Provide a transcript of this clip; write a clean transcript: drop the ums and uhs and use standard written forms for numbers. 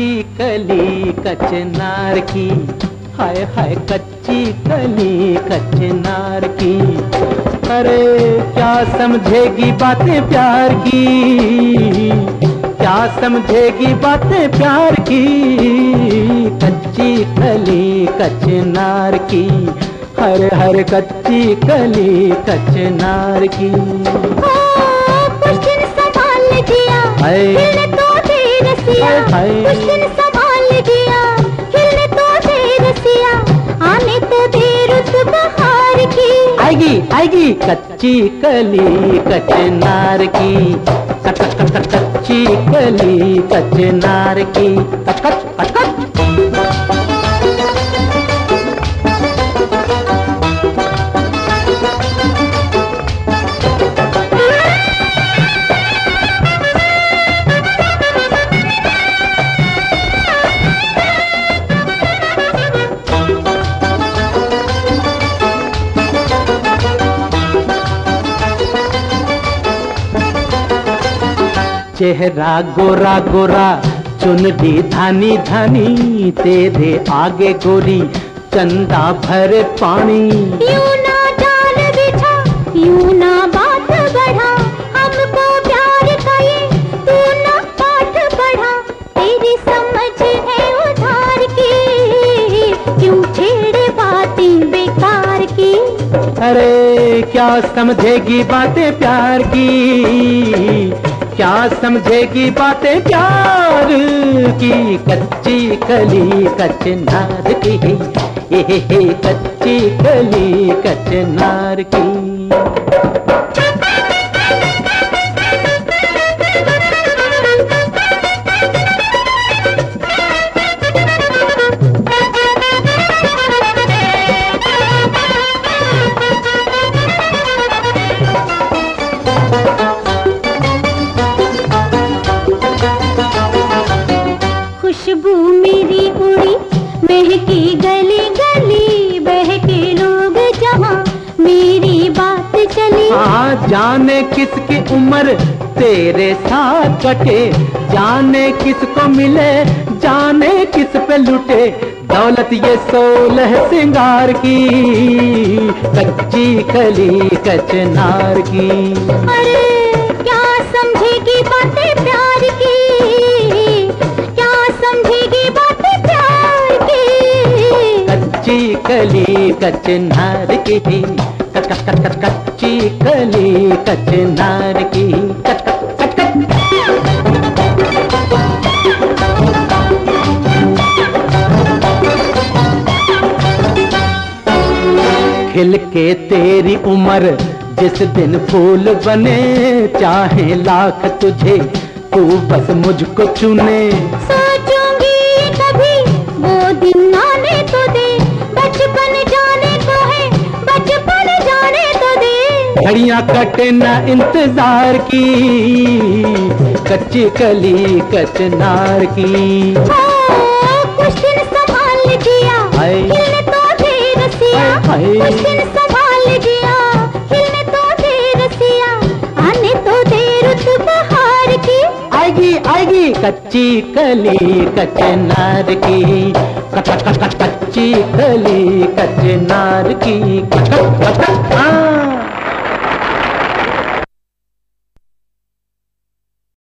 कली कचनार की, हाय हाय कच्ची कली कचनार की। अरे क्या समझेगी बातें प्यार की, क्या समझेगी बातें प्यार की, कच्ची कली कचनार की, हर हर कच्ची कली कचनार की। कुछ दिन संभाल जिया, खिलने तो दे रसिया, कुछ दिन संभाल जिया, खिलने तो दे रसिया, आने तो दे रुत बहार की। आएगी आएगी कच्ची कली कचनार की, कच्ची कली कचनार की, कच कच कच कच। चेहरा गोरा गोरा चुनरी धानी धानी, तेरे आगे गोरी चंदा भरे पानी। यूं ना जाल बिछा, यूं ना बात बढ़ा, हमको प्यार का ये तू ना पाठ पढ़ा, तेरी समझ है उधार की, क्यों छेड़े बातें बेकार की। अरे क्या समझेगी बातें प्यार की, क्या समझेगी बातें प्यार की, कच्ची कली कचनार की, हे कच्ची कली कचनार की। खुशबू मेरी उड़ी महकी गली गली, बहके लोग जहाँ मेरी बात चली। हाँ जाने किसकी उम्र तेरे साथ कटे, जाने किसको मिले जाने किस पे लुटे, दौलत ये 16 सिंगार की, कच्ची कली कचनार की। अरे क्या समझेगी बातें प्यार की, क्या समझेगी बातें प्यार की, कच्ची कली कचनार की, कच कच कच कच कच्ची कली कचनार की, कच कच कच कच। खिल के तेरी उम्र जिस दिन फूल बने, चाहे लाख तुझे तू बस मुझको चुने। सोचूंगी कभी वो दिन आने तो दे, बचपन जाने को है बचपन जाने तो दे। घड़ियां कटे ना इंतजार की, कच्ची कली कचनार की। कुछ दिन संभाल जिया, खिलने तो दे रसिया, कुछ दिन संभाल जिया, खिलने तो दे रसिया, आने तो दे रुत बहार की। आएगी आएगी कच्ची कली कचनार की, कच्ची कली कचनार की, कच कच कच कच।